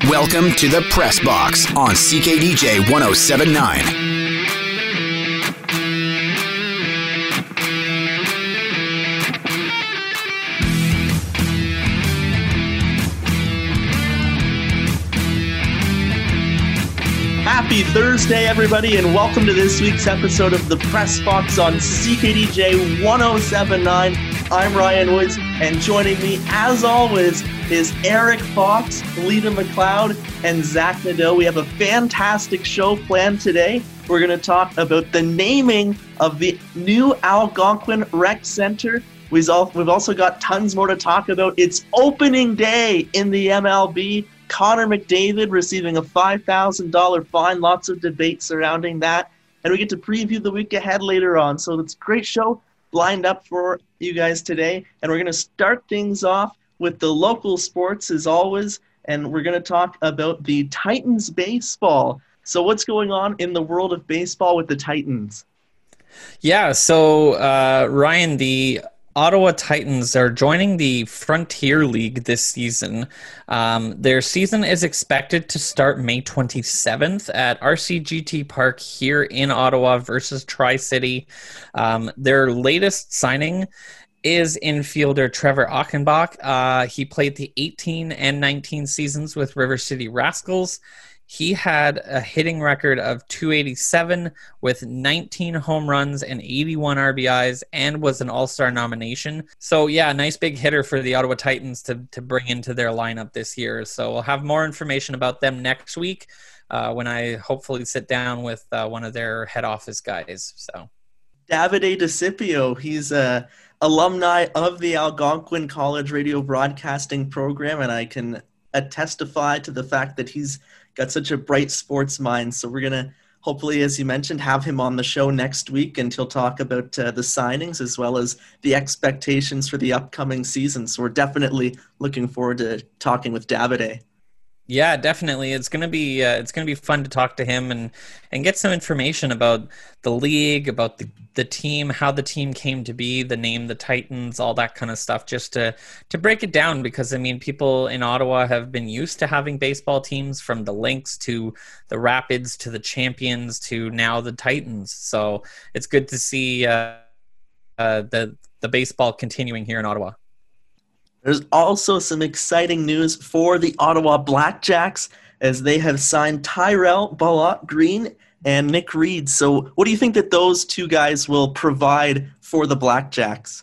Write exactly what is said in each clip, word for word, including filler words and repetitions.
Welcome to the Press Box on C K D J one oh seven point nine. Happy Thursday, everybody, and welcome to this week's episode of the Press Box on C K D J one oh seven point nine. I'm Ryan Woods, and joining me, as always, is Eric Fox, Lita McLeod, and Zach Nadeau. We have a fantastic show planned today. We're going to talk about the naming of the new Algonquin Rec Center. We've also got tons more to talk about. It's opening day in the M L B. Connor McDavid receiving a five thousand dollars fine. Lots of debate surrounding that. And we get to preview the week ahead later on. So it's a great show lined up for you guys today. And we're going to start things off with the local sports as always. And we're going to talk about the Titans baseball. So what's going on in the world of baseball with the Titans? Yeah, so uh, Ryan, the Ottawa Titans are joining the Frontier League this season. Um, their season is expected to start May twenty-seventh at R C G T Park here in Ottawa versus Tri-City. Um, their latest signing is infielder Trevor Achenbach. Uh, he played the eighteen and nineteen seasons with River City Rascals. He had a hitting record of two eighty-seven with nineteen home runs and eighty-one R B Is and was an all-star nomination. So yeah, nice big hitter for the Ottawa Titans to, to bring into their lineup this year. So we'll have more information about them next week uh, when I hopefully sit down with uh, one of their head office guys. So Davide DeCipio, he's a alumni of the Algonquin College radio broadcasting program, and I can uh, testify to the fact that he's got such a bright sports mind. So we're going to hopefully, as you mentioned, have him on the show next week, and he'll talk about uh, the signings as well as the expectations for the upcoming season. So we're definitely looking forward to talking with Davide. Yeah, definitely. It's gonna be uh, it's gonna be fun to talk to him and and get some information about the league, about the, the team, how the team came to be, the name, the Titans, all that kind of stuff. Just to to break it down, because I mean, people in Ottawa have been used to having baseball teams, from the Lynx to the Rapids to the Champions to now the Titans. So it's good to see uh, uh, the the baseball continuing here in Ottawa. There's also some exciting news for the Ottawa Blackjacks, as they have signed Tyrell Ballot-Green and Nick Reed. So what do you think that those two guys will provide for the Blackjacks?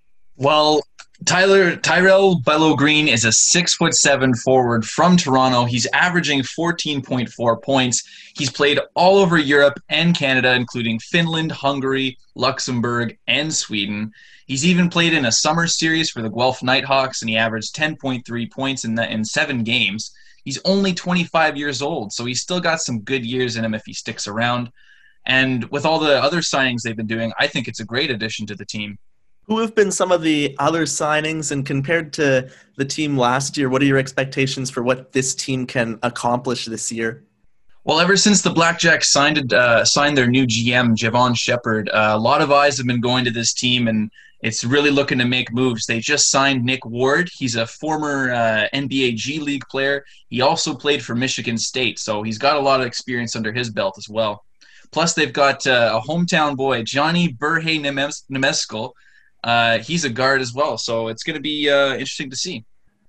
Well, Tyler Tyrell Ballot-Green is a six foot seven forward from Toronto. He's averaging fourteen point four points. He's played all over Europe and Canada, including Finland, Hungary, Luxembourg, and Sweden. He's even played in a summer series for the Guelph Nighthawks, and he averaged ten point three points in the, in seven games. He's only twenty-five years old, so he's still got some good years in him if he sticks around. And with all the other signings they've been doing, I think it's a great addition to the team. Who have been some of the other signings, and compared to the team last year, what are your expectations for what this team can accomplish this year? Well, ever since the Blackjacks signed uh, signed their new G M, Javon Shepard, uh, a lot of eyes have been going to this team, and it's really looking to make moves. They just signed Nick Ward. He's a former uh, N B A G League player. He also played for Michigan State, so he's got a lot of experience under his belt as well. Plus, they've got uh, a hometown boy, Johnny Burhe Nemeskel. Uh, he's a guard as well, so it's going to be uh, interesting to see.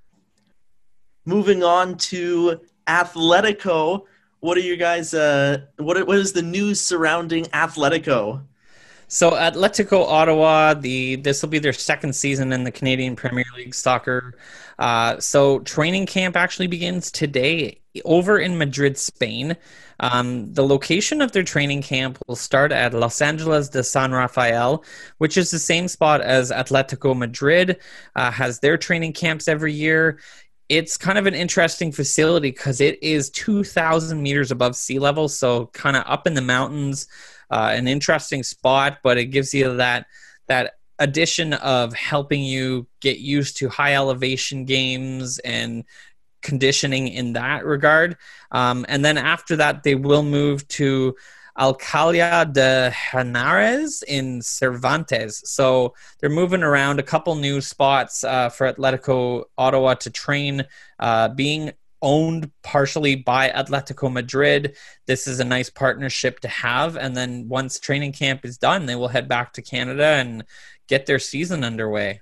Moving on to Atletico, what are you guys? Uh, what what is the news surrounding Atletico? So Atletico Ottawa, the this will be their second season in the Canadian Premier League soccer. Uh, so training camp actually begins today over in Madrid, Spain. Um, the location of their training camp will start at Los Angeles de San Rafael, which is the same spot as Atletico Madrid uh, has their training camps every year. It's kind of an interesting facility because it is two thousand meters above sea level, so kind of up in the mountains. Uh, an interesting spot, but it gives you that that addition of helping you get used to high elevation games and conditioning in that regard. Um, and then after that, they will move to Alcalá de Henares in Cervantes. So they're moving around a couple new spots uh, for Atletico Ottawa to train, uh, being owned partially by Atletico Madrid. This is a nice partnership to have. And then once training camp is done, they will head back to Canada and get their season underway.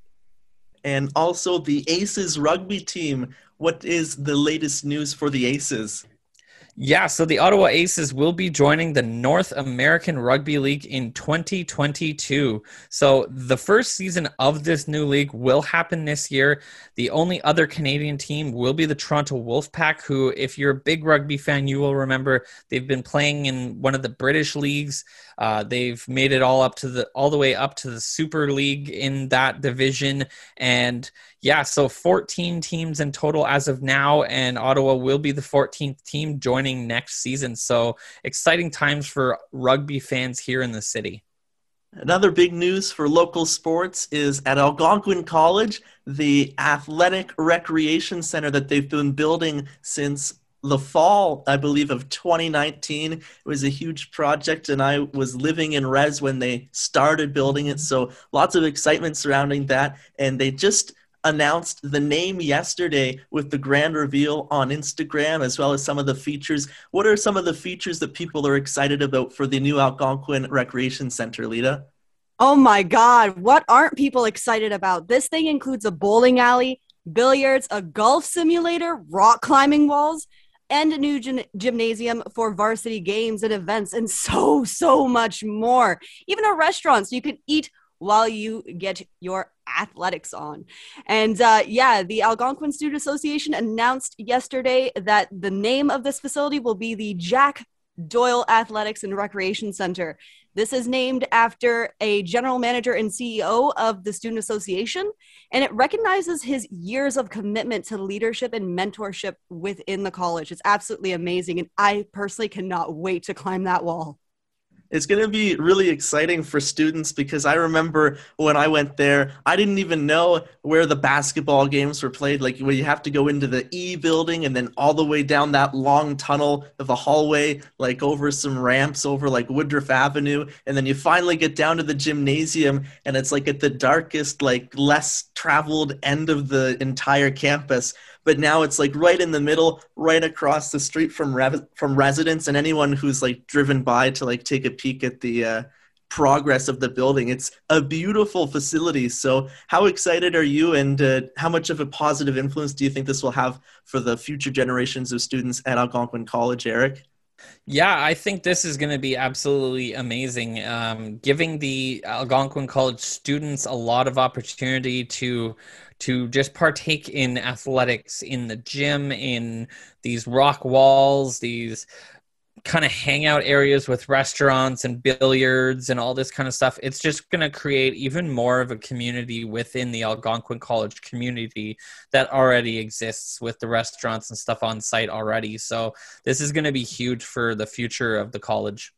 And also the Aces rugby team. What is the latest news for the Aces? Yeah, so the Ottawa Aces will be joining the North American Rugby League in twenty twenty-two. So the first season of this new league will happen this year. The only other Canadian team will be the Toronto Wolfpack, who, if you're a big rugby fan, you will remember they've been playing in one of the British leagues. Uh, they've made it all up to the all the way up to the Super League in that division. And yeah, so fourteen teams in total as of now, and Ottawa will be the fourteenth team joining next season. So exciting times for rugby fans here in the city. Another big news for local sports is at Algonquin College, the athletic recreation center that they've been building since the fall, I believe, of twenty nineteen. It was a huge project, and I was living in Res when they started building it. So lots of excitement surrounding that. And they just announced the name yesterday with the grand reveal on Instagram, as well as some of the features. What are some of the features that people are excited about for the new Algonquin Recreation Center, Lita? Oh my God, what aren't people excited about? This thing includes a bowling alley, billiards, a golf simulator, rock climbing walls, and a new gym- gymnasium for varsity games and events, and so, so much more. Even a restaurant so you can eat while you get your athletics on. And uh, yeah, the Algonquin Student Association announced yesterday that the name of this facility will be the Jack Doyle Athletics and Recreation Center. This is named after a general manager and C E O of the Student Association, and it recognizes his years of commitment to leadership and mentorship within the college. It's absolutely amazing, and I personally cannot wait to climb that wall. It's going to be really exciting for students because I remember when I went there, I didn't even know where the basketball games were played. Like, where you have to go into the E building and then all the way down that long tunnel of a hallway, like over some ramps over like Woodruff Avenue. And then you finally get down to the gymnasium, and it's like at the darkest, like less traveled end of the entire campus. But now it's like right in the middle, right across the street from re- from residents and anyone who's like driven by to like take a peek at the uh, progress of the building. It's a beautiful facility. So how excited are you, and uh, how much of a positive influence do you think this will have for the future generations of students at Algonquin College, Eric? Yeah, I think this is going to be absolutely amazing, um, giving the Algonquin College students a lot of opportunity to to just partake in athletics in the gym, in these rock walls, these kind of hangout areas with restaurants and billiards and all this kind of stuff. It's just going to create even more of a community within the Algonquin College community that already exists with the restaurants and stuff on site already. So this is going to be huge for the future of the college.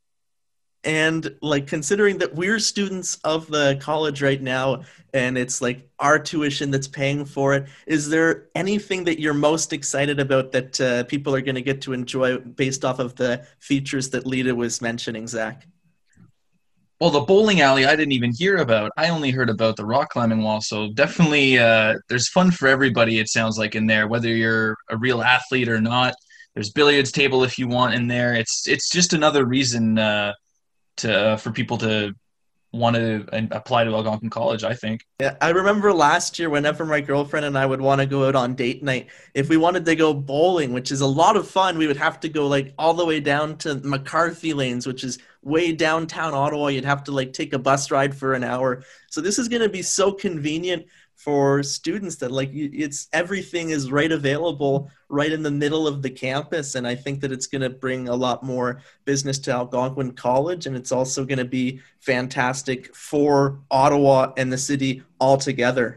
And like, considering that we're students of the college right now, and it's like our tuition that's paying for it, is there anything that you're most excited about that uh, people are going to get to enjoy based off of the features that Lita was mentioning, Zach? Well, the bowling alley I didn't even hear about. I only heard about the rock climbing wall. So definitely uh, there's fun for everybody, it sounds like, in there, whether you're a real athlete or not. There's billiards table if you want in there. It's it's just another reason uh, to uh, for people to want to apply to Algonquin College, I think. Yeah, I remember last year whenever my girlfriend and I would want to go out on date night, if we wanted to go bowling, which is a lot of fun, we would have to go like all the way down to McCarthy Lanes, which is way downtown Ottawa. You'd have to like take a bus ride for an hour. So this is going to be so convenient for students that like it's everything is right available right in the middle of the campus. And I think that it's going to bring a lot more business to Algonquin College, and it's also going to be fantastic for Ottawa and the city altogether.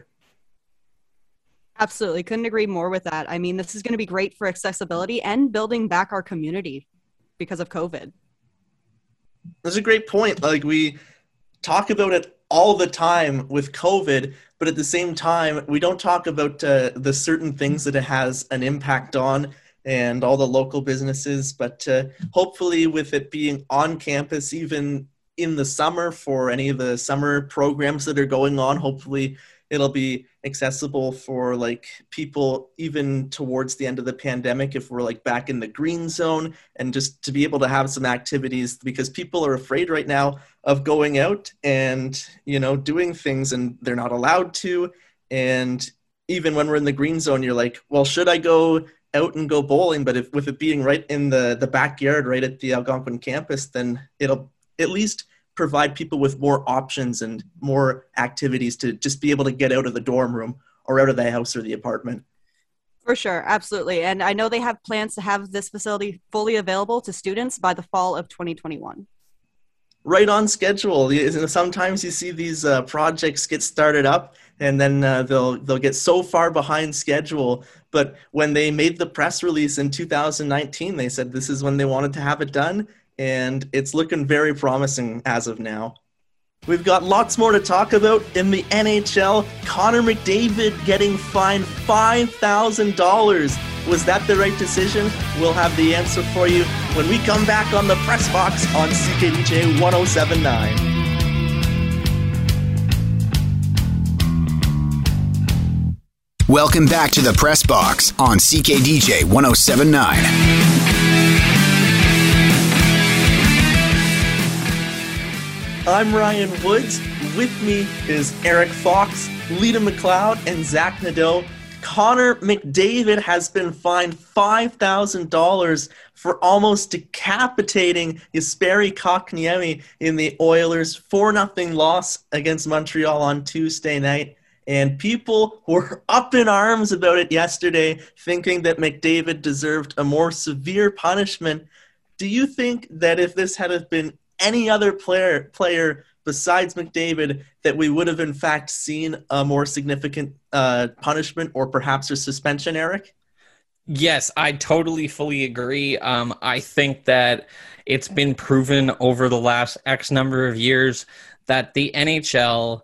Absolutely. Couldn't agree more with that. I mean, this is going to be great for accessibility and building back our community because of COVID. That's a great point. Like, we talk about it all the time with COVID, but at the same time, we don't talk about uh, the certain things that it has an impact on and all the local businesses. But uh, hopefully with it being on campus, even in the summer for any of the summer programs that are going on, hopefully it'll be accessible for like people even towards the end of the pandemic if we're like back in the green zone, and just to be able to have some activities, because people are afraid right now of going out and, you know, doing things and they're not allowed to. And even when we're in the green zone, you're like, well, should I go out and go bowling? But if with it being right in the, the backyard, right at the Algonquin campus, then it'll at least provide people with more options and more activities to just be able to get out of the dorm room or out of the house or the apartment. For sure, absolutely. And I know they have plans to have this facility fully available to students by the fall of twenty twenty-one. Right on schedule. Sometimes you see these uh, projects get started up and then uh, they'll they'll get so far behind schedule. But when they made the press release in two thousand nineteen, they said this is when they wanted to have it done, and it's looking very promising as of now. We've got lots more to talk about in the N H L. Connor McDavid getting fined five thousand dollars. Was that the right decision? We'll have the answer for you when we come back on the Press Box on C K D J one oh seven point nine. Welcome back to the Press Box on C K D J one oh seven point nine. I'm Ryan Woods. With me is Eric Fox, Lita McLeod, and Zach Nadeau. Connor McDavid has been fined five thousand dollars for almost decapitating Jesperi Kotkaniemi in the Oilers' four nothing loss against Montreal on Tuesday night. And people were up in arms about it yesterday, thinking that McDavid deserved a more severe punishment. Do you think that if this had been any other player player besides McDavid, that we would have in fact seen a more significant uh, punishment or perhaps a suspension, Eric? Yes, I totally fully agree. Um, I think that it's been proven over the last X number of years that the N H L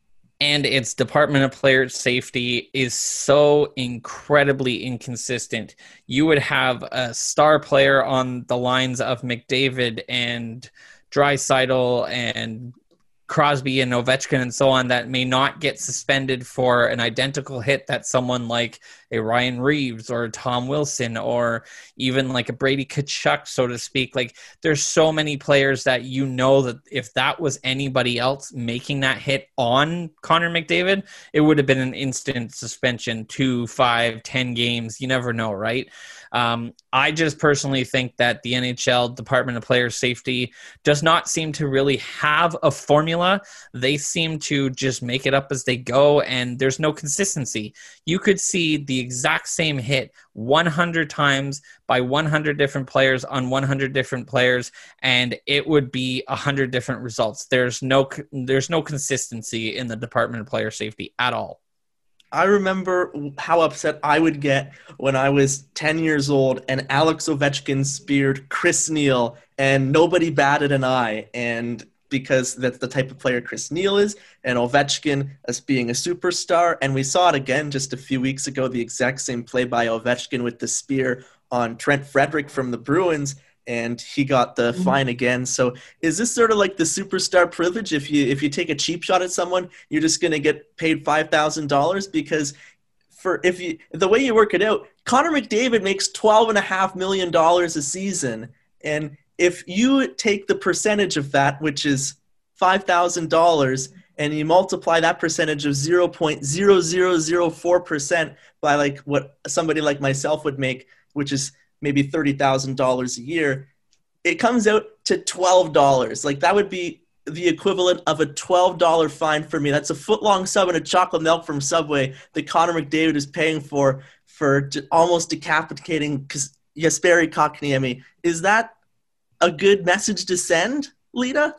and its Department of Player Safety is so incredibly inconsistent. You would have a star player on the lines of McDavid and Draisaitl and Crosby and Ovechkin and so on that may not get suspended for an identical hit that someone like a Ryan Reeves or Tom Wilson or even like a Brady Tkachuk, so to speak. Like, there's so many players that you know that if that was anybody else making that hit on Connor McDavid, it would have been an instant suspension, two, five, ten games. You never know, right? Um, I just personally think that the N H L Department of Player Safety does not seem to really have a formula. They seem to just make it up as they go, and there's no consistency. You could see the exact same hit one hundred times by one hundred different players on one hundred different players, and it would be one hundred different results. There's no, there's no consistency in the Department of Player Safety at all. I remember how upset I would get when I was ten years old and Alex Ovechkin speared Chris Neil and nobody batted an eye. And because that's the type of player Chris Neil is, and Ovechkin as being a superstar. And we saw it again just a few weeks ago, the exact same play by Ovechkin with the spear on Trent Frederick from the Bruins, and he got the mm-hmm. fine again. So is this sort of like the superstar privilege? If you if you take a cheap shot at someone, you're just going to get paid five thousand dollars? Because for if you the way you work it out, Connor McDavid makes twelve point five million dollars a season. And if you take the percentage of that, which is five thousand dollars, and you multiply that percentage of zero point zero zero zero four percent by like what somebody like myself would make, which is maybe thirty thousand dollars a year, it comes out to twelve dollars. Like, that would be the equivalent of a twelve dollars fine for me. That's a foot-long sub and a chocolate milk from Subway that Connor McDavid is paying for, for almost decapitating Jesperi Kotkaniemi. Is that a good message to send, Lita?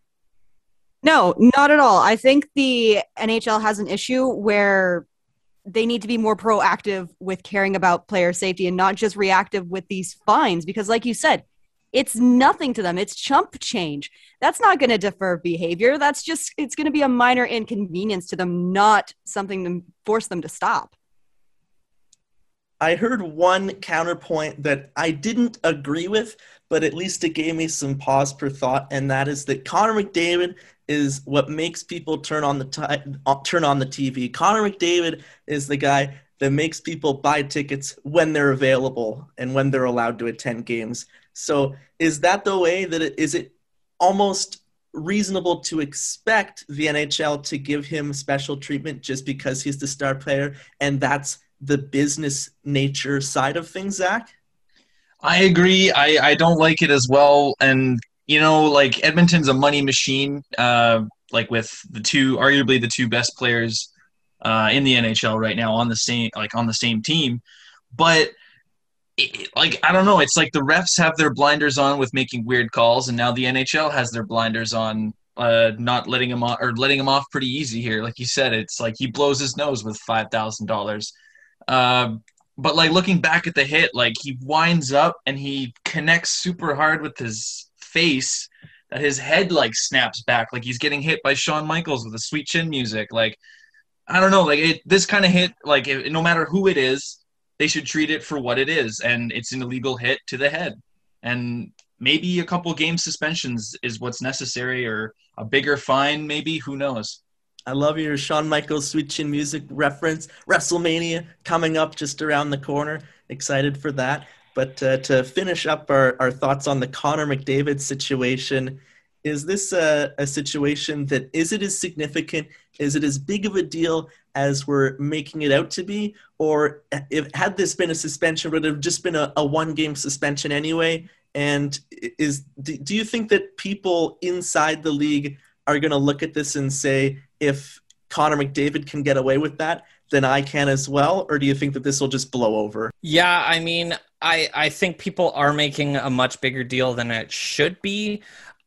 No, not at all. I think the N H L has an issue where they need to be more proactive with caring about player safety and not just reactive with these fines, because like you said, it's nothing to them. It's chump change. That's not going to defer behavior. That's just, it's going to be a minor inconvenience to them, not something to force them to stop. I heard one counterpoint that I didn't agree with, but at least it gave me some pause for thought, and that is that Connor McDavid is what makes people turn on the t- turn on the T V. Connor McDavid is the guy that makes people buy tickets when they're available and when they're allowed to attend games. So is that the way that it is it almost reasonable to expect the N H L to give him special treatment just because he's the star player, and that's the business nature side of things, Zach? I agree. I, I don't like it as well. And, you know, like Edmonton's a money machine, uh, like with the two, arguably the two best players uh, in the N H L right now on the same, like on the same team. But it, like, I don't know. It's like the refs have their blinders on with making weird calls, and now the N H L has their blinders on, uh, not letting him off or letting him off pretty easy here. Like you said, it's like he blows his nose with five thousand dollars. Uh, but like looking back at the hit, like he winds up and he connects super hard with his face that his head like snaps back, like he's getting hit by Shawn Michaels with the Sweet Chin Music. Like, I don't know, like it, this kind of hit, like it, no matter who it is, they should treat it for what it is, and it's an illegal hit to the head. And maybe a couple game suspensions is what's necessary, or a bigger fine, maybe, who knows. I love your Shawn Michaels Sweet Chin Music reference. WrestleMania coming up just around the corner. Excited for that. But uh, to finish up our, our thoughts on the Connor McDavid situation, is this a, a situation that, is it as significant, is it as big of a deal as we're making it out to be? Or if had this been a suspension, would it have just been a, a one-game suspension anyway? And is do, do you think that people inside the league are going to look at this and say, if Connor McDavid can get away with that, then I can as well? Or do you think that this will just blow over? Yeah, I mean, I, I think people are making a much bigger deal than it should be.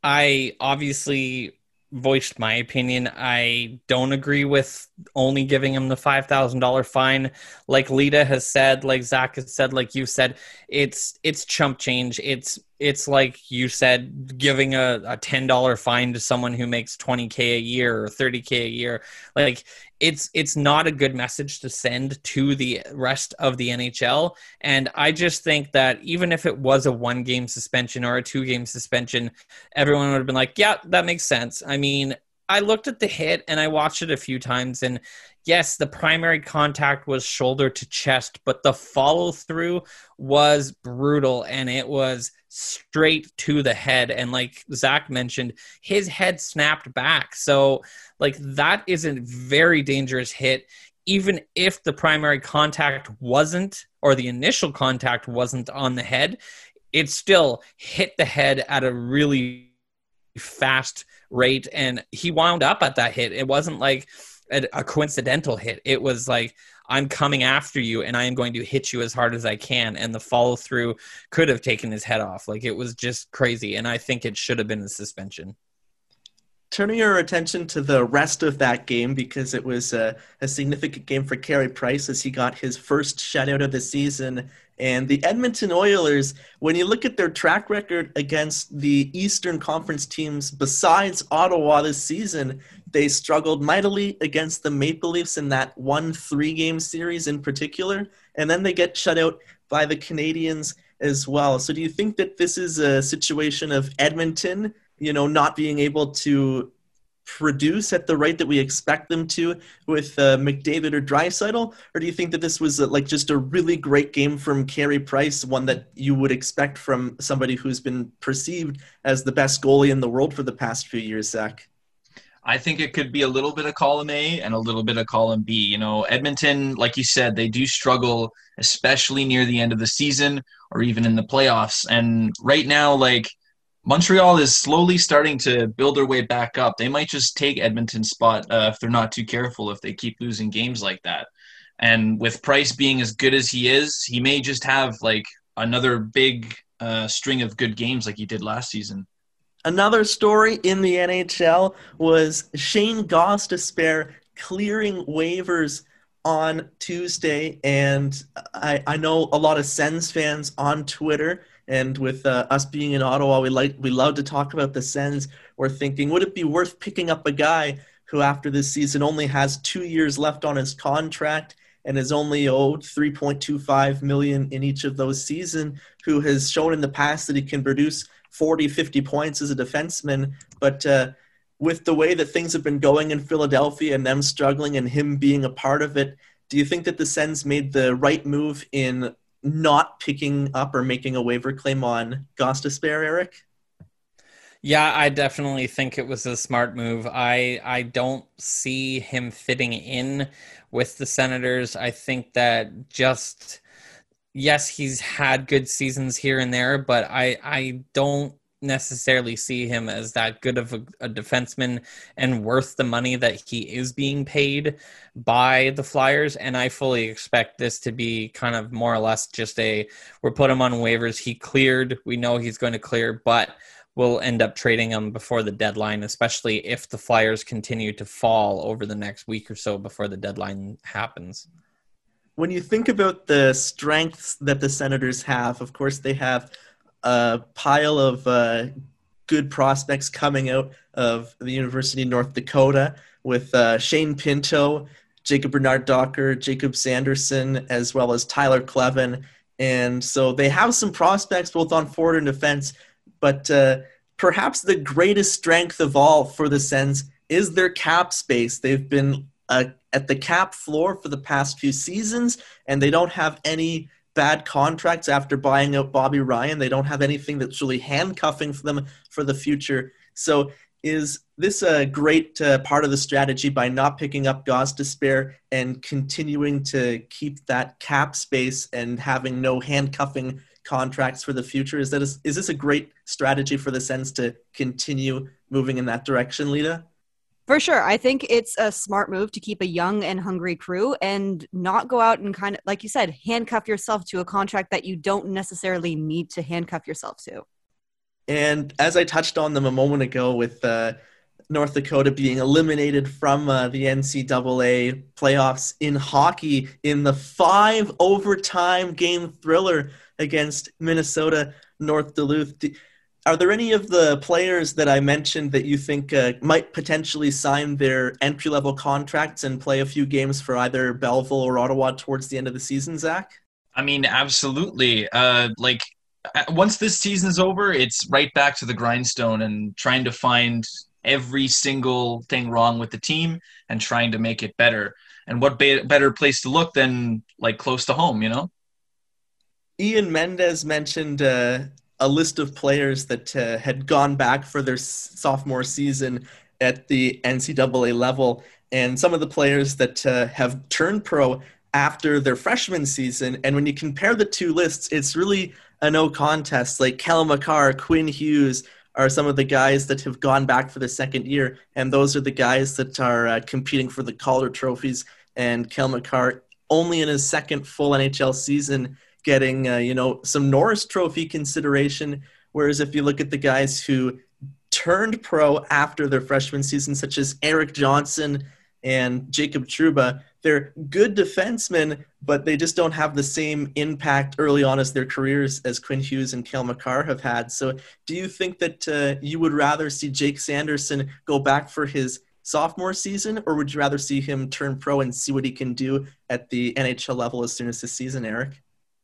I obviously voiced my opinion. I don't agree with only giving him the five thousand dollars fine. Like Lita has said, like Zach has said, like you said, it's it's chump change. It's it's like you said, giving a, a ten dollars fine to someone who makes twenty K a year or thirty K a year. Like it's it's not a good message to send to the rest of the N H L. And I just think that even if it was a one game suspension or a two game suspension, everyone would have been like, yeah, that makes sense. I mean, I looked at the hit and I watched it a few times, and yes, the primary contact was shoulder to chest, but the follow through was brutal, and it was straight to the head. And like Zach mentioned, his head snapped back. So like that is a very dangerous hit. Even if the primary contact wasn't, or the initial contact wasn't on the head, it still hit the head at a really fast rate. And he wound up at that hit. It wasn't like a, a coincidental hit. It was like, I'm coming after you and I am going to hit you as hard as I can. And the follow through could have taken his head off. Like, it was just crazy. And I think it should have been a suspension. Turning our attention to the rest of that game, because it was a, a significant game for Carey Price as he got his first shutout of the season. And the Edmonton Oilers, when you look at their track record against the Eastern Conference teams besides Ottawa this season, they struggled mightily against the Maple Leafs in that one three-game series in particular. And then they get shut out by the Canadiens as well. So do you think that this is a situation of Edmonton, you know, not being able to produce at the rate that we expect them to with uh, McDavid or Draisaitl? Or do you think that this was uh, like just a really great game from Carey Price, one that you would expect from somebody who's been perceived as the best goalie in the world for the past few years, Zach? I think it could be a little bit of column A and a little bit of column B. You know, Edmonton, like you said, they do struggle, especially near the end of the season or even in the playoffs. And right now, like, Montreal is slowly starting to build their way back up. They might just take Edmonton's spot uh, if they're not too careful, if they keep losing games like that. And with Price being as good as he is, he may just have like another big uh, string of good games like he did last season. Another story in the N H L was Shane Gostisbehere clearing waivers on Tuesday. And I, I know a lot of Sens fans on Twitter, and with uh, us being in Ottawa, we like we love to talk about the Sens. We're thinking, would it be worth picking up a guy who after this season only has two years left on his contract and is only owed three point two five million dollars in each of those seasons, who has shown in the past that he can produce forty, fifty points as a defenseman. But uh, with the way that things have been going in Philadelphia and them struggling and him being a part of it, do you think that the Sens made the right move in not picking up or making a waiver claim on Gostisbehere, Eric? Yeah, I definitely think it was a smart move. I I don't see him fitting in with the Senators. I think that just, yes, he's had good seasons here and there, but I, I don't necessarily see him as that good of a, a defenseman and worth the money that he is being paid by the Flyers. And I fully expect this to be kind of more or less just a, we're put him on waivers. He cleared. We know he's going to clear, but we'll end up trading him before the deadline, especially if the Flyers continue to fall over the next week or so before the deadline happens. When you think about the strengths that the Senators have, of course, they have a pile of uh, good prospects coming out of the University of North Dakota with uh, Shane Pinto, Jacob Bernard-Docker, Jacob Sanderson, as well as Tyler Kleven. And so they have some prospects both on forward and defense, but uh, perhaps the greatest strength of all for the Sens is their cap space. They've been uh, at the cap floor for the past few seasons, and they don't have any bad contracts after buying out Bobby Ryan. They don't have anything that's really handcuffing for them for the future. So is this a great uh, part of the strategy by not picking up Gostisbehere and continuing to keep that cap space and having no handcuffing contracts for the future? Is that a, is this a great strategy for the Sens to continue moving in that direction, Lita? For sure. I think it's a smart move to keep a young and hungry crew and not go out and kind of, like you said, handcuff yourself to a contract that you don't necessarily need to handcuff yourself to. And as I touched on them a moment ago with uh, North Dakota being eliminated from uh, the N C double A playoffs in hockey in the five overtime game thriller against Minnesota North Duluth. Are there any of the players that I mentioned that you think uh, might potentially sign their entry-level contracts and play a few games for either Belleville or Ottawa towards the end of the season, Zach? I mean, absolutely. Uh, like, once this season's over, it's right back to the grindstone and trying to find every single thing wrong with the team and trying to make it better. And what be- better place to look than, like, close to home, you know? Ian Mendez mentioned uh, a list of players that uh, had gone back for their s- sophomore season at the N C double A level, and some of the players that uh, have turned pro after their freshman season. And when you compare the two lists, it's really a no contest. Like Kel McCarr, Quinn Hughes are some of the guys that have gone back for the second year, and those are the guys that are uh, competing for the Calder trophies. And Kel McCarr, only in his second full N H L season, getting, uh, you know, some Norris Trophy consideration. Whereas if you look at the guys who turned pro after their freshman season, such as Eric Johnson and Jacob Trouba, they're good defensemen, but they just don't have the same impact early on as their careers as Quinn Hughes and Kel McCarr have had. So do you think that uh, you would rather see Jake Sanderson go back for his sophomore season, or would you rather see him turn pro and see what he can do at the N H L level as soon as this season, Eric?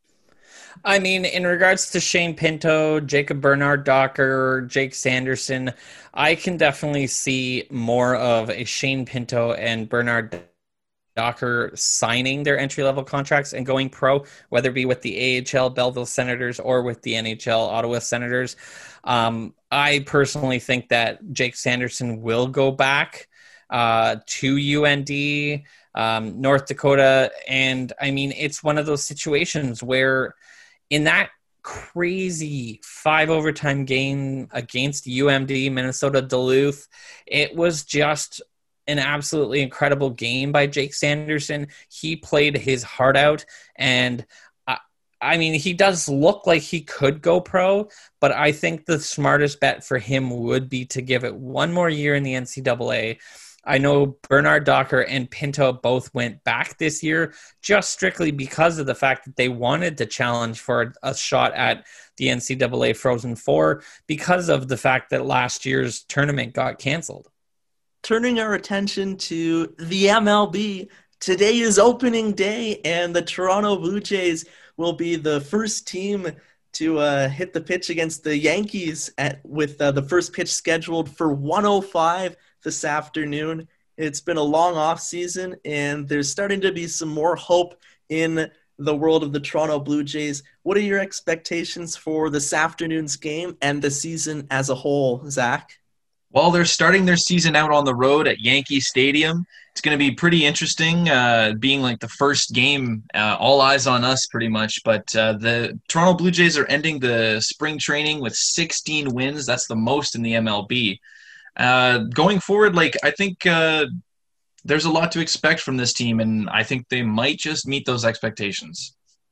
I mean, in regards to Shane Pinto, Jacob Bernard-Docker, Jake Sanderson, I can definitely see more of a Shane Pinto and Bernard-Docker signing their entry-level contracts and going pro, whether it be with the A H L Belleville Senators or with the N H L Ottawa Senators. Um, I personally think that Jake Sanderson will go back uh, to U N D, um, North Dakota, and I mean, it's one of those situations where in that crazy five overtime game against U M D, Minnesota Duluth, it was just an absolutely incredible game by Jake Sanderson. He played his heart out, and I, I mean, he does look like he could go pro, but I think the smartest bet for him would be to give it one more year in the N C double A. I know Bernard-Docker and Pinto both went back this year just strictly because of the fact that they wanted to challenge for a shot at the N C double A Frozen Four because of the fact that last year's tournament got canceled. Turning our attention to the M L B, Today is opening day, and the Toronto Blue Jays will be the first team to uh, hit the pitch against the Yankees at with uh, the first pitch scheduled for one oh five this afternoon. It's been a long off season, and there's starting to be some more hope in the world of the Toronto Blue Jays. What are your expectations for this afternoon's game and the season as a whole, Zach? Well, they're starting their season out on the road at Yankee Stadium. It's going to be pretty interesting, uh, being like the first game, uh, all eyes on us pretty much. But uh, the Toronto Blue Jays are ending the spring training with sixteen wins. That's the most in the M L B. Uh, going forward, like I think uh, there's a lot to expect from this team, and I think they might just meet those expectations.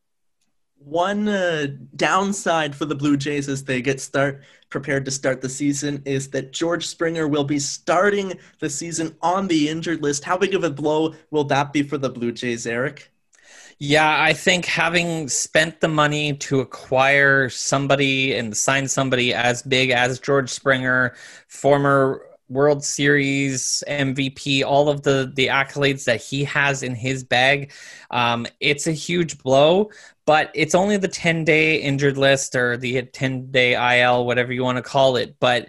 One uh, downside for the Blue Jays as they get start prepared to start the season is that George Springer will be starting the season on the injured list. How big of a blow will that be for the Blue Jays, Eric? Yeah, I think having spent the money to acquire somebody and sign somebody as big as George Springer, former World Series M V P, all of the, the accolades that he has in his bag, um, it's a huge blow, but it's only the ten-day injured list or the ten-day I L, whatever you want to call it. But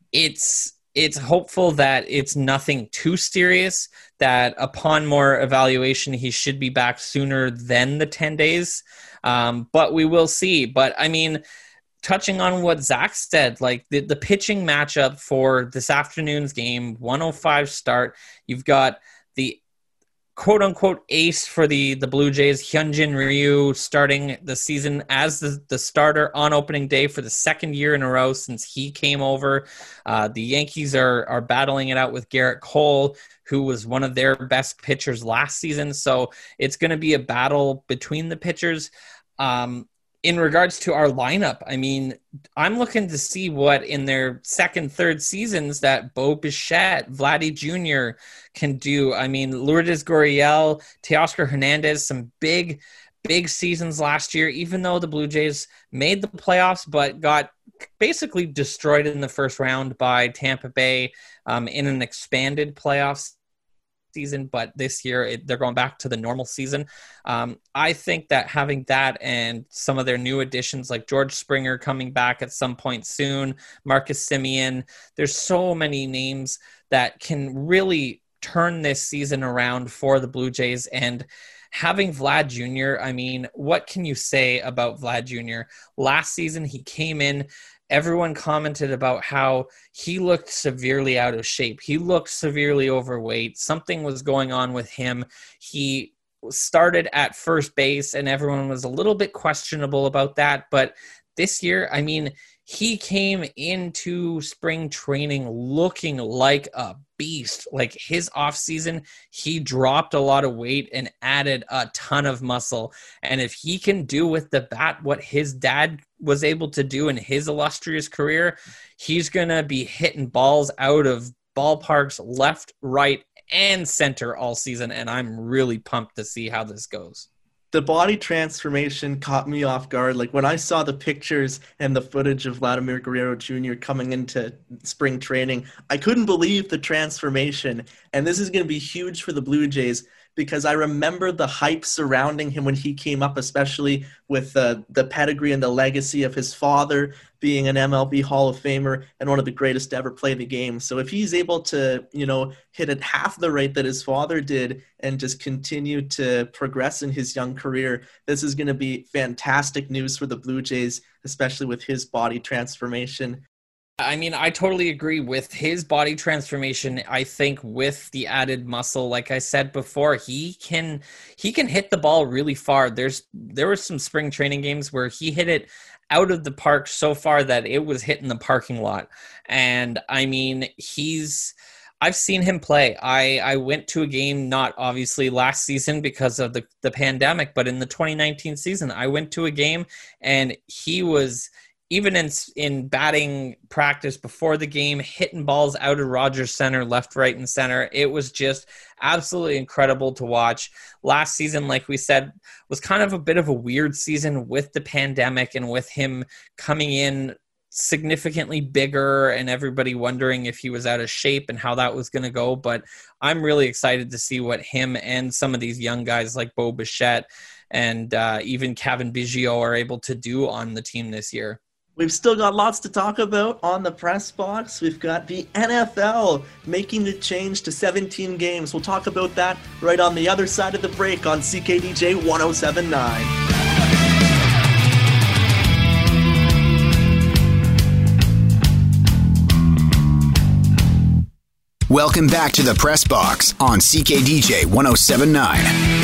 it's it's hopeful that it's nothing too serious, that upon more evaluation, he should be back sooner than the ten days. Um, but we will see. But, I mean, touching on what Zach said, like the, the pitching matchup for this afternoon's game, one oh five start, you've got the quote-unquote ace for the, the Blue Jays, Hyunjin Ryu, starting the season as the, the starter on opening day for the second year in a row since he came over. Uh, the Yankees are are battling it out with Garrett Cole, who was one of their best pitchers last season. So it's going to be a battle between the pitchers. Um, In regards to our lineup, I mean, I'm looking to see what in their second, third seasons that Bo Bichette, Vladdy Junior can do. I mean, Lourdes Gurriel, Teoscar Hernandez, some big, big seasons last year, even though the Blue Jays made the playoffs but got basically destroyed in the first round by Tampa Bay um, in an expanded playoffs season, but this year it, they're going back to the normal season. Um, I think that having that and some of their new additions like George Springer coming back at some point soon, Marcus Semien, there's so many names that can really turn this season around for the Blue Jays. And having Vlad Junior, I mean, what can you say about Vlad Junior? Last season, he came in, everyone commented about how he looked severely out of shape. He looked severely overweight. Something was going on with him. He started at first base, and everyone was a little bit questionable about that. But this year, I mean, he came into spring training looking like a beast. Like his offseason, he dropped a lot of weight and added a ton of muscle. And if he can do with the bat what his dad was able to do in his illustrious career, he's going to be hitting balls out of ballparks left, right, and center all season. And I'm really pumped to see how this goes. The body transformation caught me off guard. Like when I saw the pictures and the footage of Vladimir Guerrero Junior coming into spring training, I couldn't believe the transformation. And this is going to be huge for the Blue Jays because I remember the hype surrounding him when he came up, especially with uh, the pedigree and the legacy of his father being an M L B Hall of Famer and one of the greatest to ever play the game. So if he's able to, you know, hit at half the rate that his father did and just continue to progress in his young career, this is going to be fantastic news for the Blue Jays, especially with his body transformation. I mean, I totally agree with his body transformation. I think with the added muscle, like I said before, he can he can hit the ball really far. There's there were some spring training games where he hit it out of the park so far that it was hitting the parking lot. And I mean, he's I've seen him play. I, I went to a game, not obviously last season because of the, the pandemic, but in the twenty nineteen season, I went to a game and he was, even in in batting practice before the game, hitting balls out of Rogers Center, left, right, and center. It was just absolutely incredible to watch. Last season, like we said, was kind of a bit of a weird season with the pandemic and with him coming in significantly bigger and everybody wondering if he was out of shape and how that was going to go. But I'm really excited to see what him and some of these young guys like Bo Bichette and uh, even Kevin Biggio are able to do on the team this year. We've still got lots to talk about on the press box. We've got the N F L making the change to seventeen games. We'll talk about that right on the other side of the break on C K D J one oh seven point nine. Welcome back to the Press Box on C K D J one oh seven point nine.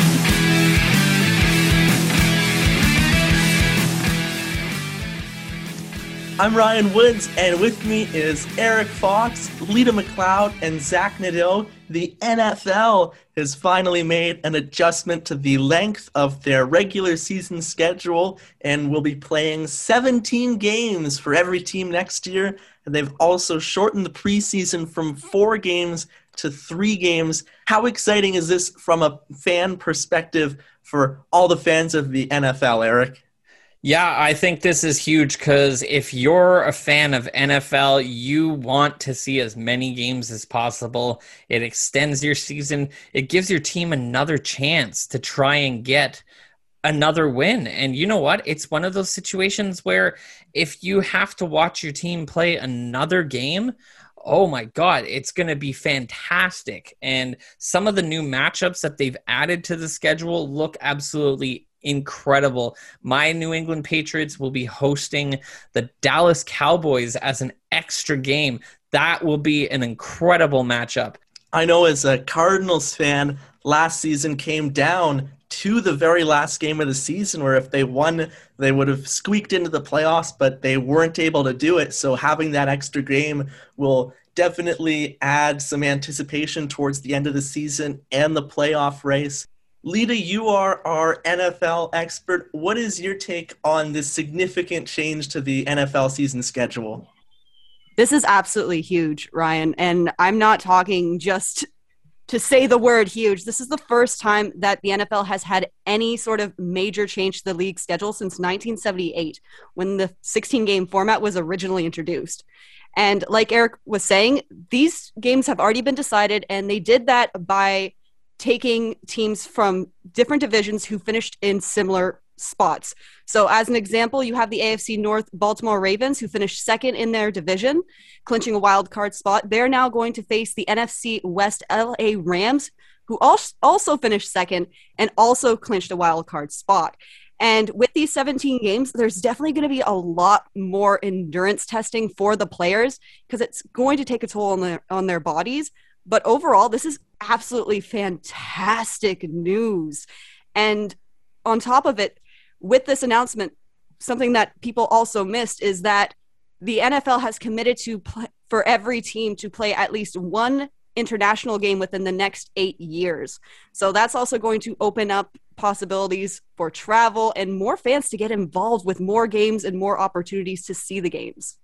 I'm Ryan Woods, and with me is Eric Fox, Lita McLeod, and Zach Nadeau. The N F L has finally made an adjustment to the length of their regular season schedule and will be playing seventeen games for every team next year. And they've also shortened the preseason from four games to three games. How exciting is this from a fan perspective for all the fans of the N F L, Eric? Yeah, I think this is huge because if you're a fan of N F L, you want to see as many games as possible. It extends your season. It gives your team another chance to try and get another win. And you know what? It's one of those situations where if you have to watch your team play another game, oh my God, it's going to be fantastic. And some of the new matchups that they've added to the schedule look absolutely incredible. My New England Patriots will be hosting the Dallas Cowboys as an extra game. That will be an incredible matchup. I know as a Cardinals fan, last season came down to the very last game of the season where if they won, they would have squeaked into the playoffs, but they weren't able to do it. So having that extra game will definitely add some anticipation towards the end of the season and the playoff race. Lita, you are our N F L expert. What is your take on this significant change to the N F L season schedule? This is absolutely huge, Ryan. And I'm not talking just to say the word huge. This is the first time that the N F L has had any sort of major change to the league schedule since nineteen seventy-eight, when the sixteen-game format was originally introduced. And like Eric was saying, these games have already been decided, and they did that by taking teams from different divisions who finished in similar spots. So as an example, you have the A F C North Baltimore Ravens, who finished second in their division, clinching a wild card spot. They're now going to face the N F C West L A Rams, who also finished second and also clinched a wild card spot. And with these seventeen games, there's definitely going to be a lot more endurance testing for the players because it's going to take a toll on their, on their bodies. But overall, this is absolutely fantastic news. And on top of it, with this announcement, something that people also missed is that the N F L has committed to play, for every team to play at least one international game within the next eight years. So that's also going to open up possibilities for travel and more fans to get involved with more games and more opportunities to see the games.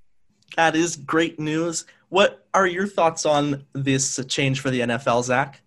That is great news. What are your thoughts on this change for the N F L, Zach?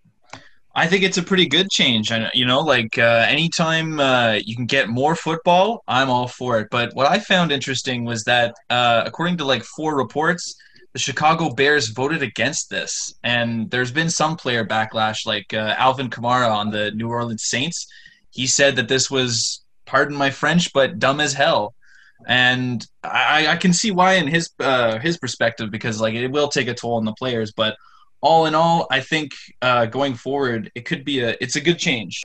I think it's a pretty good change. I, you know, like uh, anytime uh, you can get more football, I'm all for it. But what I found interesting was that uh, according to like four reports, the Chicago Bears voted against this. And there's been some player backlash, like uh, Alvin Kamara on the New Orleans Saints. He said that this was, pardon my French, but dumb as hell. And I, I can see why in his uh, his perspective, because like it will take a toll on the players. But all in all, I think uh, going forward, it could be a it's a good change.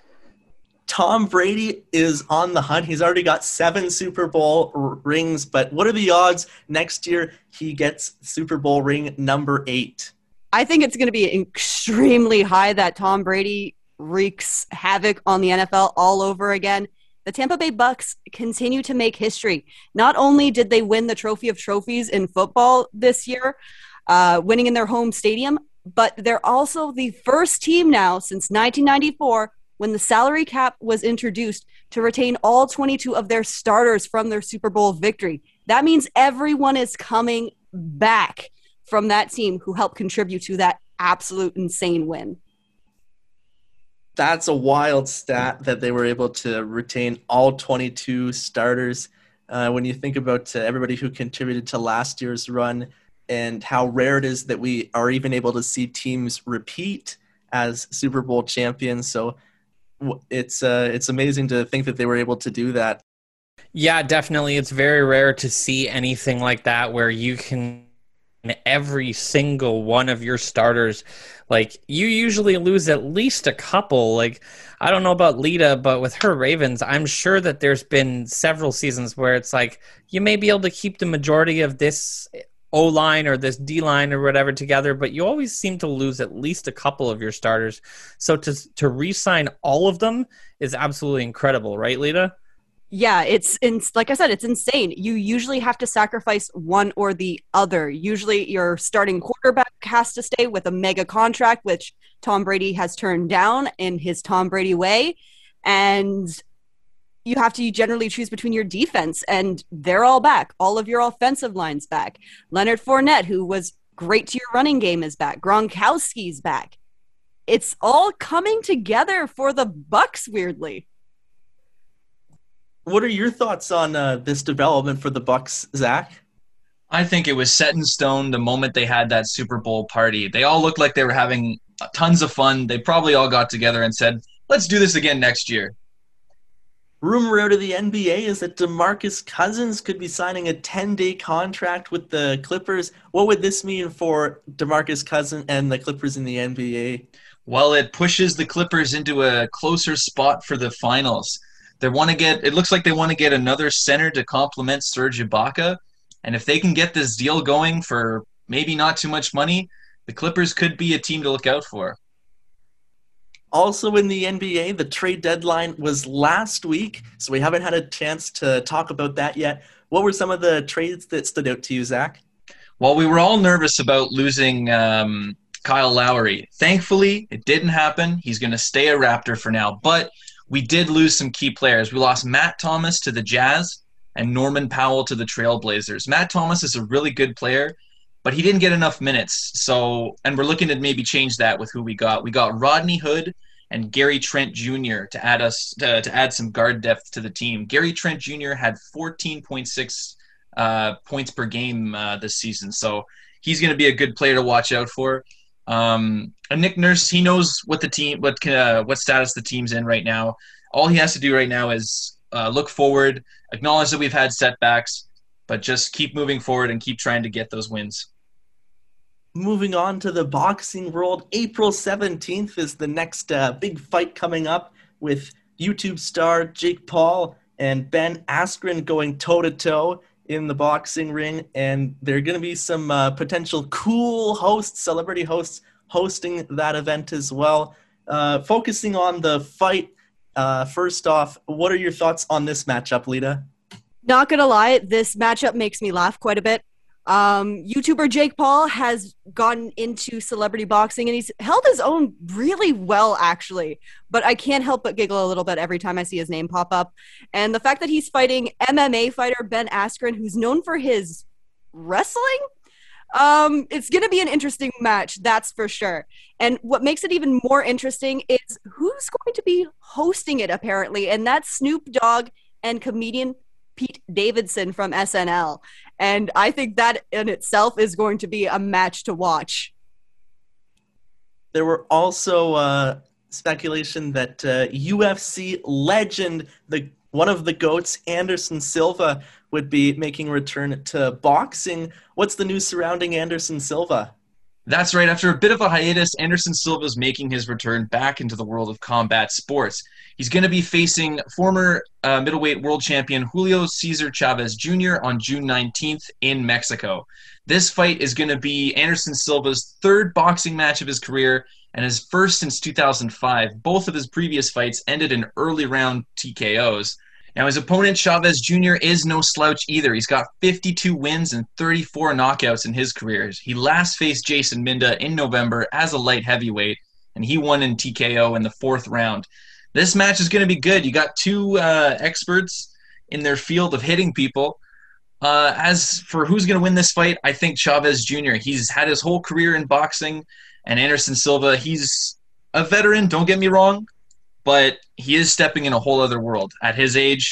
Tom Brady is on the hunt. He's already got seven Super Bowl r- rings. But what are the odds next year he gets Super Bowl ring number eight? I think it's going to be extremely high that Tom Brady wreaks havoc on the N F L all over again. The Tampa Bay Bucks continue to make history. Not only did they win the Trophy of Trophies in football this year, uh, winning in their home stadium, but they're also the first team now since nineteen ninety-four, when the salary cap was introduced, to retain all twenty-two of their starters from their Super Bowl victory. That means everyone is coming back from that team who helped contribute to that absolute insane win. That's a wild stat that they were able to retain all twenty-two starters. uh, when you think about uh, everybody who contributed to last year's run and how rare it is that we are even able to see teams repeat as Super Bowl champions. So it's uh, it's amazing to think that they were able to do that. Yeah, definitely. It's very rare to see anything like that where you can every single one of your starters, like you usually lose at least a couple. Like I don't know about Lita, but with her Ravens, I'm sure that there's been several seasons where it's like you may be able to keep the majority of this O-line or this D-line or whatever together, but you always seem to lose at least a couple of your starters. So to to re-sign all of them is absolutely incredible, right, Lita? Yeah, it's in, like I said, it's insane. You usually have to sacrifice one or the other. Usually your starting quarterback has to stay with a mega contract, which Tom Brady has turned down in his Tom Brady way. And you have to generally choose between your defense, and they're all back. All of your offensive line's back. Leonard Fournette, who was great to your running game, is back. Gronkowski's back. It's all coming together for the Bucs, weirdly. What are your thoughts on uh, this development for the Bucs, Zach? I think it was set in stone the moment they had that Super Bowl party. They all looked like they were having tons of fun. They probably all got together and said, let's do this again next year. Rumor out of the N B A is that DeMarcus Cousins could be signing a ten-day contract with the Clippers. What would this mean for DeMarcus Cousins and the Clippers in the N B A? Well, it pushes the Clippers into a closer spot for the finals. They want to get. It looks like they want to get another center to complement Serge Ibaka, and if they can get this deal going for maybe not too much money, the Clippers could be a team to look out for. Also in the N B A, the trade deadline was last week, so we haven't had a chance to talk about that yet. What were some of the trades that stood out to you, Zach? Well, we were all nervous about losing um, Kyle Lowry. Thankfully, it didn't happen. He's going to stay a Raptor for now, but we did lose some key players. We lost Matt Thomas to the Jazz and Norman Powell to the Trailblazers. Matt Thomas is a really good player, but he didn't get enough minutes. So, and we're looking to maybe change that with who we got. We got Rodney Hood and Gary Trent Junior to add us to, to add some guard depth to the team. Gary Trent Junior had fourteen point six uh, points per game uh, this season, so he's going to be a good player to watch out for. Um, and Nick Nurse, he knows what the team, what uh, what status the team's in right now. All he has to do right now is uh, look forward, acknowledge that we've had setbacks, but just keep moving forward and keep trying to get those wins. Moving on to the boxing world, April seventeenth is the next uh, big fight coming up with YouTube star Jake Paul and Ben Askren going toe-to-toe in the boxing ring, and there are going to be some uh, potential cool hosts, celebrity hosts, hosting that event as well. Uh, focusing on the fight, uh, first off, what are your thoughts on this matchup, Lita? Not gonna lie, this matchup makes me laugh quite a bit. Um, YouTuber Jake Paul has gotten into celebrity boxing, and he's held his own really well, actually. But I can't help but giggle a little bit every time I see his name pop up. And the fact that he's fighting M M A fighter Ben Askren, who's known for his wrestling, um, it's going to be an interesting match, that's for sure. And what makes it even more interesting is who's going to be hosting it, apparently, and that's Snoop Dogg and comedian Pete Davidson from S N L. And I think that in itself is going to be a match to watch. There were also uh, speculation that uh, U F C legend, the one of the GOATs, Anderson Silva, would be making a return to boxing. What's the news surrounding Anderson Silva? That's right. After a bit of a hiatus, Anderson Silva is making his return back into the world of combat sports. He's going to be facing former uh, middleweight world champion Julio Cesar Chavez Junior on June nineteenth in Mexico. This fight is going to be Anderson Silva's third boxing match of his career and his first since two thousand five. Both of his previous fights ended in early round T K Os. Now, his opponent, Chavez Junior, is no slouch either. He's got fifty-two wins and thirty-four knockouts in his career. He last faced Jason Minda in November as a light heavyweight, and he won in T K O in the fourth round. This match is going to be good. You got two uh, experts in their field of hitting people. Uh, as for who's going to win this fight, I think Chavez Junior He's had his whole career in boxing, and Anderson Silva, he's a veteran, don't get me wrong, but he is stepping in a whole other world. At his age,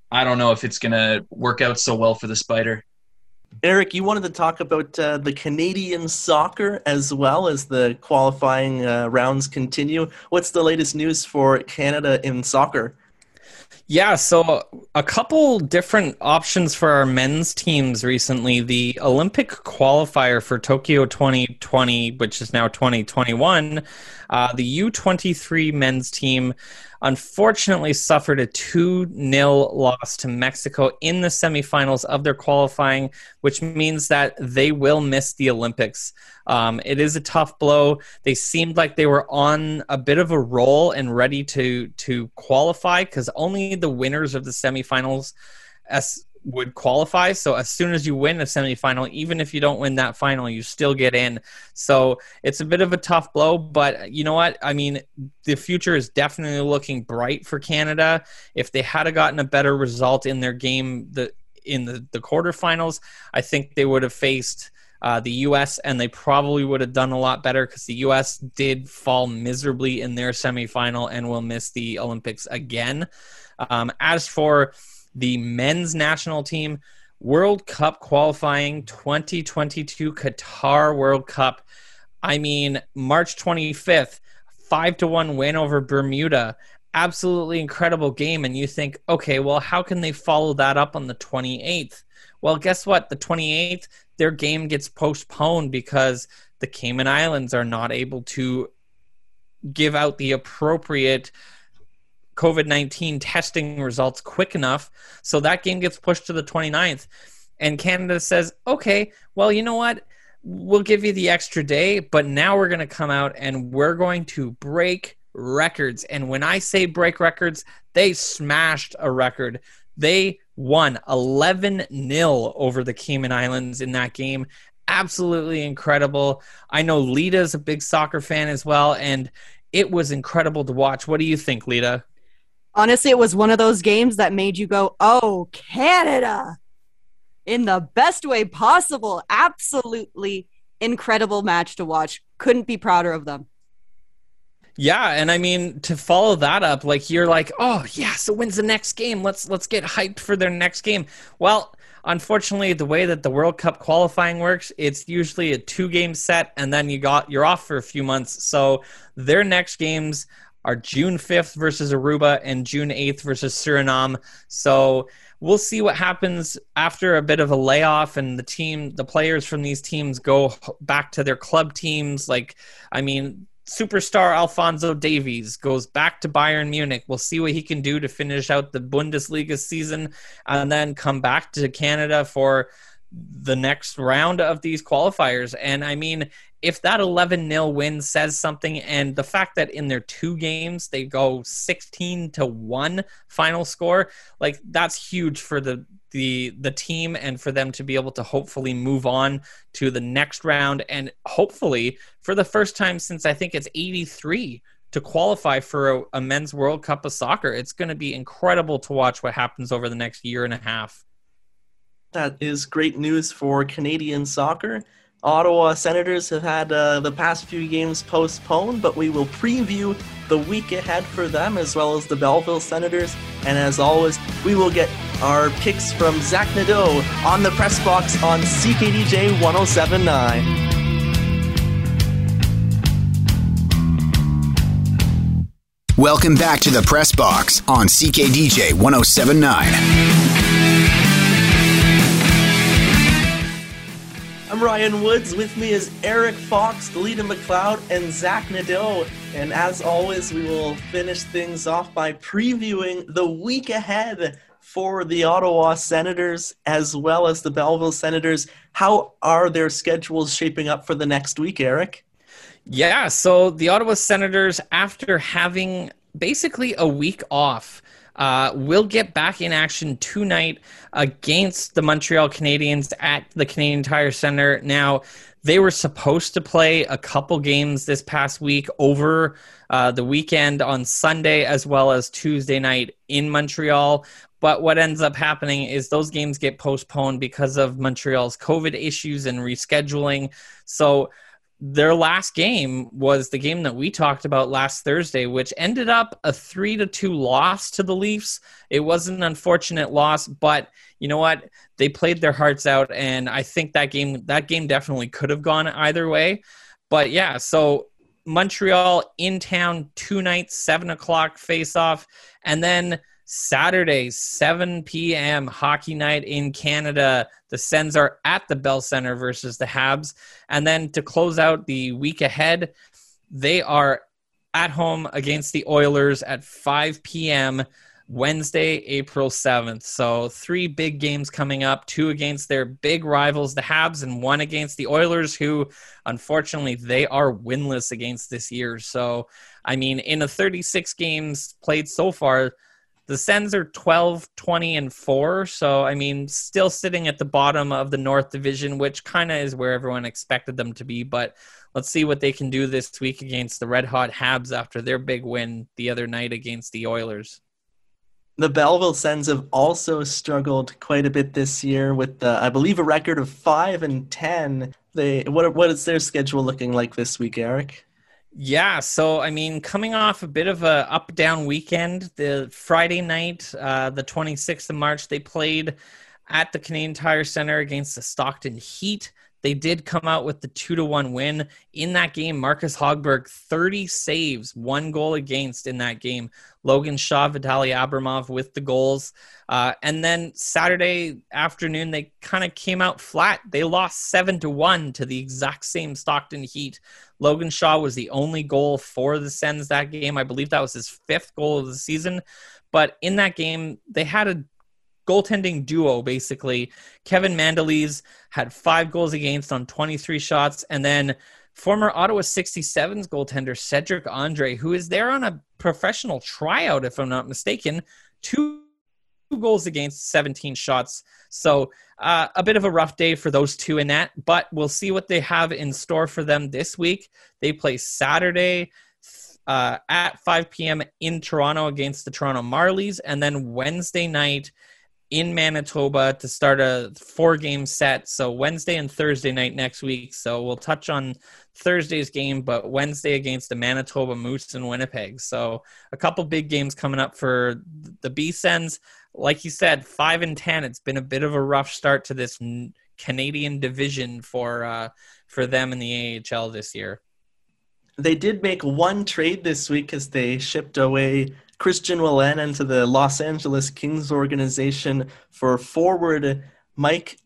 I don't know if it's going to work out so well for the Spider. Eric, you wanted to talk about uh, the Canadian soccer as well as the qualifying uh, rounds continue. What's the latest news for Canada in soccer? Yeah, so a couple different options for our men's teams recently. The Olympic qualifier for Tokyo twenty twenty, which is now twenty twenty-one, uh, the U twenty-three men's team unfortunately suffered a two nil loss to Mexico in the semifinals of their qualifying, which means that they will miss the Olympics. Um, it is a tough blow. They seemed like they were on a bit of a roll and ready to to qualify because only the winners of the semifinals as would qualify. So as soon as you win a semifinal, even if you don't win that final, you still get in. So it's a bit of a tough blow, but you know what? I mean, the future is definitely looking bright for Canada. If they had gotten a better result in their game the in the, the quarterfinals, I think they would have faced uh, the U S and they probably would have done a lot better because the U S did fall miserably in their semifinal and will miss the Olympics again. Um, as for the men's national team, World Cup qualifying twenty twenty-two Qatar World Cup. I mean, March twenty-fifth, five to one win over Bermuda. Absolutely incredible game. And you think, okay, well, how can they follow that up on the twenty-eighth? Well, guess what? The twenty-eighth, their game gets postponed because the Cayman Islands are not able to give out the appropriate COVID nineteen testing results quick enough. So that game gets pushed to the twenty-ninth. And Canada says, okay, well, you know what? We'll give you the extra day, but now we're going to come out and we're going to break records. And when I say break records, they smashed a record. They won eleven nil over the Cayman Islands in that game. Absolutely incredible. I know Lita's a big soccer fan as well, and it was incredible to watch. What do you think, Lita? Honestly, it was one of those games that made you go, oh, Canada, in the best way possible. Absolutely incredible match to watch. Couldn't be prouder of them. Yeah, and I mean, to follow that up, like you're like, oh, yeah, so when's the next game? Let's let's get hyped for their next game. Well, unfortunately, the way that the World Cup qualifying works, it's usually a two-game set, and then you got you're off for a few months. So their next games are June fifth versus Aruba and June eighth versus Suriname. So we'll see what happens after a bit of a layoff and the team, the players from these teams go back to their club teams. Like, I mean, superstar Alphonso Davies goes back to Bayern Munich. We'll see what he can do to finish out the Bundesliga season and then come back to Canada for the next round of these qualifiers. And I mean, if that eleven nil win says something, and the fact that in their two games they go sixteen to one final score, like that's huge for the the the team and for them to be able to hopefully move on to the next round, and hopefully for the first time since I think it's eighty-three to qualify for a, a men's World Cup of soccer. It's going to be incredible to watch what happens over the next year and a half. That is great news for Canadian soccer. Ottawa Senators have had uh, the past few games postponed, but we will preview the week ahead for them as well as the Belleville Senators. And as always, we will get our picks from Zach Nadeau on the Press Box on C K D J one oh seven point nine. Welcome back to the Press Box on C K D J one oh seven point nine. I'm Ryan Woods. With me is Eric Fox, Delita McLeod, and Zach Nadeau. And as always, we will finish things off by previewing the week ahead for the Ottawa Senators as well as the Belleville Senators. How are their schedules shaping up for the next week, Eric? Yeah, so the Ottawa Senators, after having basically a week off, Uh, we'll get back in action tonight against the Montreal Canadiens at the Canadian Tire Center. Now, they were supposed to play a couple games this past week over uh, the weekend on Sunday as well as Tuesday night in Montreal. But what ends up happening is those games get postponed because of Montreal's COVID issues and rescheduling. So their last game was the game that we talked about last Thursday, which ended up a three to two loss to the Leafs. It was an unfortunate loss, but you know what? They played their hearts out, and I think that game that game definitely could have gone either way. But yeah, so Montreal in town, two nights, seven o'clock face-off, and then Saturday, seven p.m. hockey night in Canada. The Sens are at the Bell Center versus the Habs. And then to close out the week ahead, they are at home against the Oilers at five p.m. Wednesday, April seventh. So three big games coming up, two against their big rivals, the Habs, and one against the Oilers, who, unfortunately, they are winless against this year. So, I mean, in the thirty-six games played so far, the Sens are twelve, twenty, and four. So, I mean, still sitting at the bottom of the North Division, which kind of is where everyone expected them to be. But let's see what they can do this week against the red-hot Habs after their big win the other night against the Oilers. The Belleville Sens have also struggled quite a bit this year with, uh, I believe, a record of five and ten. They what what is their schedule looking like this week, Eric? Yeah, so, I mean, coming off a bit of a up-down weekend, the Friday night, uh, the twenty-sixth of March, they played at the Canadian Tire Center against the Stockton Heat. They did come out with the two to one win. In that game, Marcus Hogberg, thirty saves, one goal against in that game. Logan Shaw, Vitaly Abramov with the goals. Uh, and then Saturday afternoon, they kind of came out flat. They lost seven to one to the exact same Stockton Heat. Logan Shaw was the only goal for the Sens that game. I believe that was his fifth goal of the season. But in that game, they had a goaltending duo, basically. Kevin Mandolese had five goals against on twenty-three shots, and then former Ottawa sixty-sevens goaltender Cedric Andre, who is there on a professional tryout, if I'm not mistaken, two goals against, seventeen shots. So uh, a bit of a rough day for those two in that, but we'll see what they have in store for them this week. They play Saturday uh, at five p.m. in Toronto against the Toronto Marlies, and then Wednesday night in Manitoba to start a four-game set. So Wednesday and Thursday night next week. So we'll touch on Thursday's game, but Wednesday against the Manitoba Moose in Winnipeg. So a couple big games coming up for the B-Sens. Like you said, five and ten. It's been a bit of a rough start to this Canadian division for uh, for them in the A H L this year. They did make one trade this week as they shipped away Christian Wolanin to the Los Angeles Kings organization for forward Mike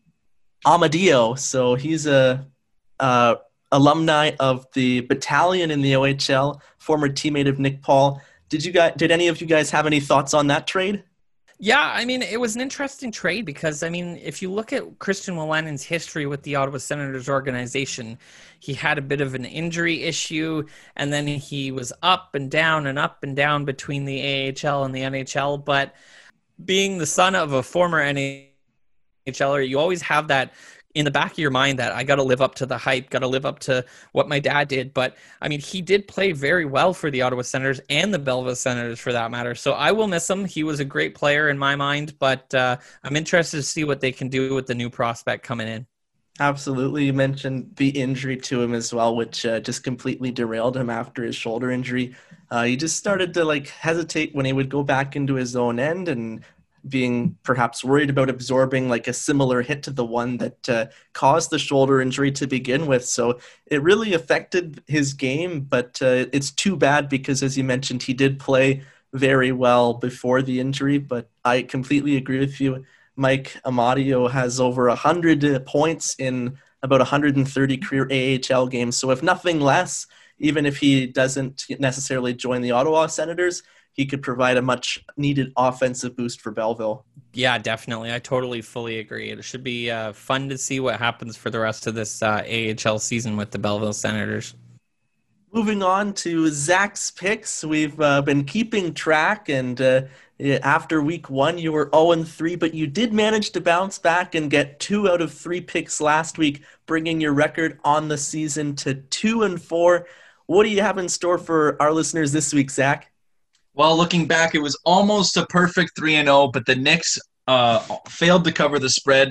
Amadio. So he's a uh, alumni of the battalion in the O H L, former teammate of Nick Paul. Did you guys? Did any of you guys have any thoughts on that trade? Yeah, I mean, it was an interesting trade because, I mean, if you look at Christian Wolanin's history with the Ottawa Senators organization, he had a bit of an injury issue, and then he was up and down and up and down between the A H L and the N H L. But being the son of a former N H L er, you always have that in the back of your mind that I got to live up to the hype, got to live up to what my dad did. But I mean, he did play very well for the Ottawa Senators and the Belleville Senators for that matter. So I will miss him. He was a great player in my mind, but uh, I'm interested to see what they can do with the new prospect coming in. Absolutely. You mentioned the injury to him as well, which uh, just completely derailed him after his shoulder injury. Uh, he just started to like hesitate when he would go back into his own end and being perhaps worried about absorbing like a similar hit to the one that uh, caused the shoulder injury to begin with. So it really affected his game, but uh, it's too bad because, as you mentioned, he did play very well before the injury. But I completely agree with you. Mike Amadio has over one hundred points in about one hundred thirty career A H L games. So if nothing less, even if he doesn't necessarily join the Ottawa Senators, he could provide a much needed offensive boost for Belleville. Yeah, definitely. I totally fully agree. It should be uh, fun to see what happens for the rest of this uh, A H L season with the Belleville Senators. Moving on to Zach's picks. We've uh, been keeping track, and uh, after week one, you were oh and three, but you did manage to bounce back and get two out of three picks last week, bringing your record on the season to two and four. What do you have in store for our listeners this week, Zach? Well, looking back, it was almost a perfect three and oh, but the Knicks uh, failed to cover the spread.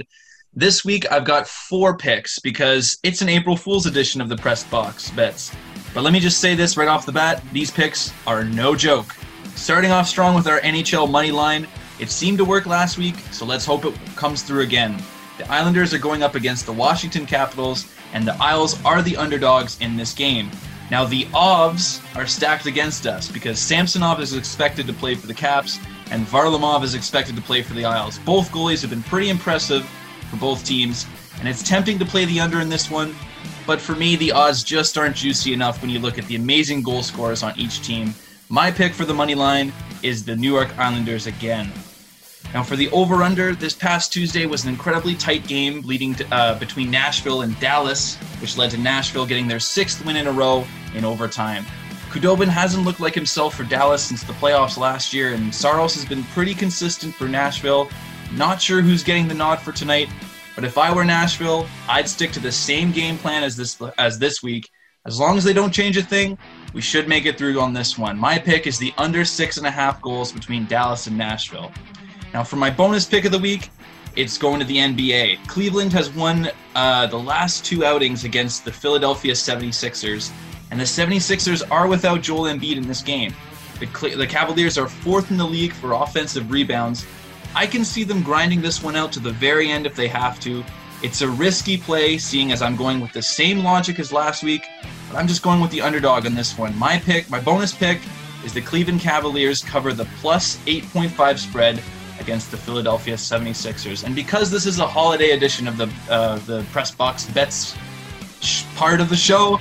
This week, I've got four picks because it's an April Fool's edition of the Press Box Bets. But let me just say this right off the bat, these picks are no joke. Starting off strong with our N H L money line, it seemed to work last week, so let's hope it comes through again. The Islanders are going up against the Washington Capitals, and the Isles are the underdogs in this game. Now, the odds are stacked against us because Samsonov is expected to play for the Caps, and Varlamov is expected to play for the Isles. Both goalies have been pretty impressive for both teams, and it's tempting to play the under in this one, but for me, the odds just aren't juicy enough when you look at the amazing goal scorers on each team. My pick for the money line is the New York Islanders again. Now, for the over-under, this past Tuesday was an incredibly tight game leading to, uh, between Nashville and Dallas, which led to Nashville getting their sixth win in a row in overtime. Khudobin hasn't looked like himself for Dallas since the playoffs last year, and Saros has been pretty consistent for Nashville. Not sure who's getting the nod for tonight, but if I were Nashville, I'd stick to the same game plan as this as this week. As long as they don't change a thing, we should make it through on this one. My pick is the under six and a half goals between Dallas and Nashville. Now, for my bonus pick of the week, it's going to the N B A. Cleveland has won uh, the last two outings against the Philadelphia seventy-sixers, and the seventy-sixers are without Joel Embiid in this game. The, the Cavaliers are fourth in the league for offensive rebounds. I can see them grinding this one out to the very end if they have to. It's a risky play, seeing as I'm going with the same logic as last week, but I'm just going with the underdog on this one. My pick, my bonus pick, is the Cleveland Cavaliers cover the plus eight point five spread against the Philadelphia seventy-sixers. And because this is a holiday edition of the uh, the Press Box Bets sh- part of the show,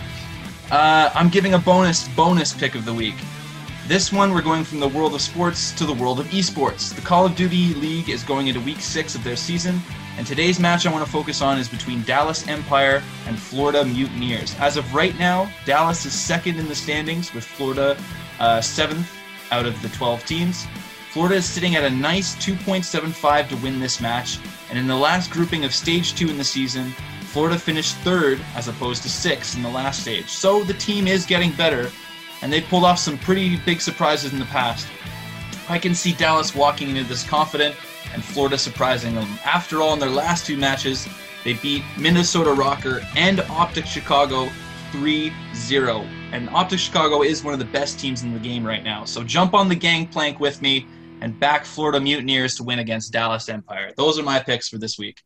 uh, I'm giving a bonus bonus pick of the week. This one, we're going from the world of sports to the world of esports. The Call of Duty League is going into week six of their season, and today's match I want to focus on is between Dallas Empire and Florida Mutineers. As of right now, Dallas is second in the standings with Florida uh, seventh out of the twelve teams. Florida is sitting at a nice two point seven five to win this match, and in the last grouping of stage two in the season, Florida finished third as opposed to sixth in the last stage. So the team is getting better, and they pulled off some pretty big surprises in the past. I can see Dallas walking into this confident and Florida surprising them. After all, in their last two matches, they beat Minnesota Rocker and Optic Chicago three zero. And Optic Chicago is one of the best teams in the game right now. So jump on the gangplank with me and back Florida Mutineers to win against Dallas Empire. Those are my picks for this week.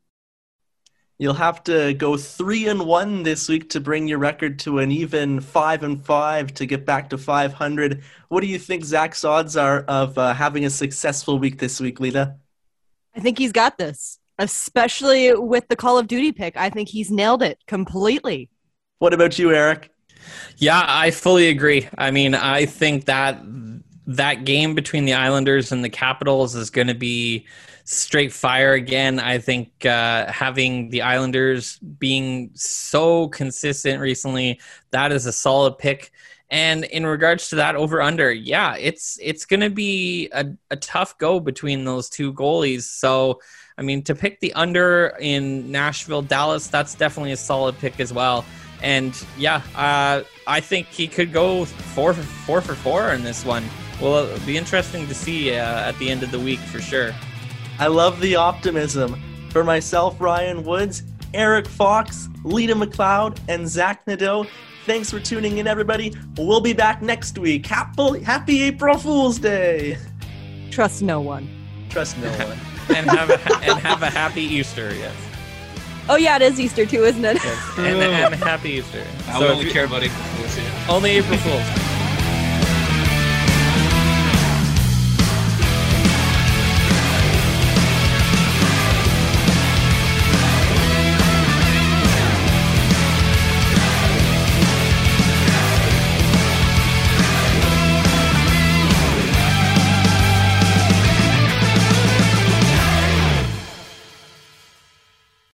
You'll have to go three and one this week to bring your record to an even five and five to get back to five hundred. What do you think Zach's odds are of uh, having a successful week this week, Lita? I think he's got this, especially with the Call of Duty pick. I think he's nailed it completely. What about you, Eric? Yeah, I fully agree. I mean, I think that that game between the Islanders and the Capitals is going to be straight fire again. I think uh, having the Islanders being so consistent recently, that is a solid pick. And in regards to that over-under, yeah, it's it's going to be a, a tough go between those two goalies. So, I mean, to pick the under in Nashville, Dallas, that's definitely a solid pick as well. And yeah, uh, I think he could go four for four for four in this one. Well, it'll be interesting to see uh, at the end of the week for sure. I love the optimism. For myself, Ryan Woods, Eric Fox, Lita McLeod, and Zach Nadeau, thanks for tuning in, everybody. We'll be back next week. Happy, happy April Fool's Day. Trust no one. Trust no one. and have a, and have a happy Easter, yes. Oh, yeah, it is Easter too, isn't it? Yes. And, and happy Easter. I so only care, buddy. We'll see you. Only April Fools.